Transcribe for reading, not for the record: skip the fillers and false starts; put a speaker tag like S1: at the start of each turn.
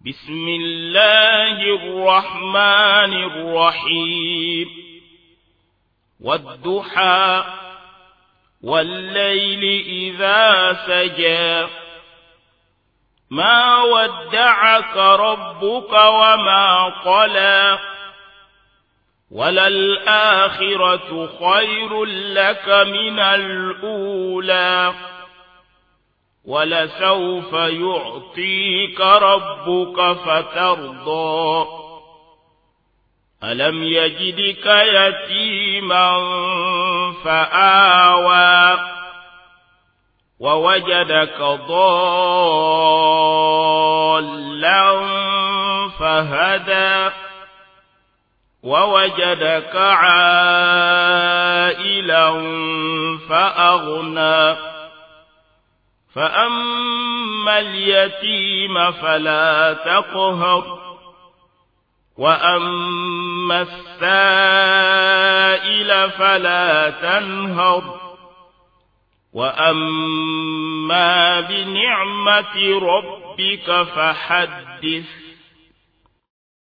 S1: بسم الله الرحمن الرحيم والضحى والليل إذا سجى ما ودعك ربك وما قلى وللآخرة خير لك من الأولى ولسوف يعطيك ربك فترضى ألم يجدك يتيما فآوى ووجدك ضالا فهدى ووجدك عائلا فأغنى فأما اليتيم فلا تقهر وأما السائل فلا تنهر وأما بنعمة ربك فحدث